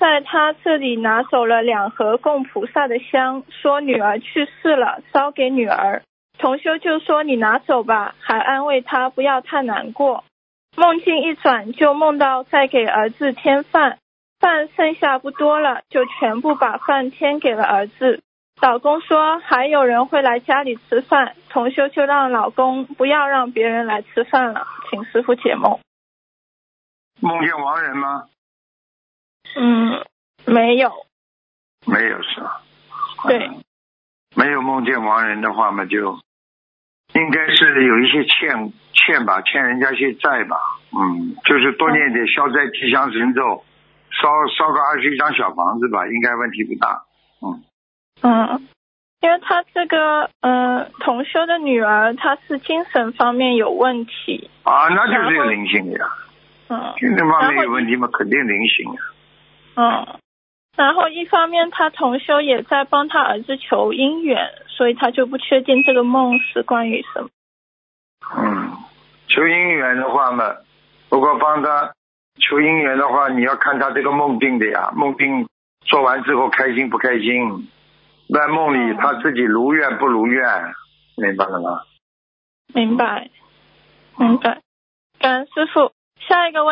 在他这里拿走了2盒供菩萨的香，说女儿去世了，烧给女儿。同修就说你拿走吧，还安慰他不要太难过。梦境一转就梦到在给儿子添饭，饭剩下不多了，就全部把饭添给了儿子。老公说还有人会来家里吃饭，同修就让老公不要让别人来吃饭了，请师父解梦。 梦见亡人吗？ 没有。 没有是吧？ 对。 没有梦见亡人的话嘛，就应该是有一些欠吧，欠人家一些债吧。就是多念点消灾吉祥神咒，烧个21张小房子吧，应该问题不大。 因为他这个同修的女儿，她是精神方面有问题啊，那就是有灵性的呀。精神方面有问题嘛，肯定灵性呀。 然后一方面他同修也在帮他儿子求姻缘，所以他就不确定这个梦是关于什么。 求姻缘的话嘛，如果帮他求姻缘的话，你要看他这个梦境的呀，梦境做完之后开心不开心，在梦里他自己如愿不如愿，明白了吗？ 明白。感恩师父。下一个问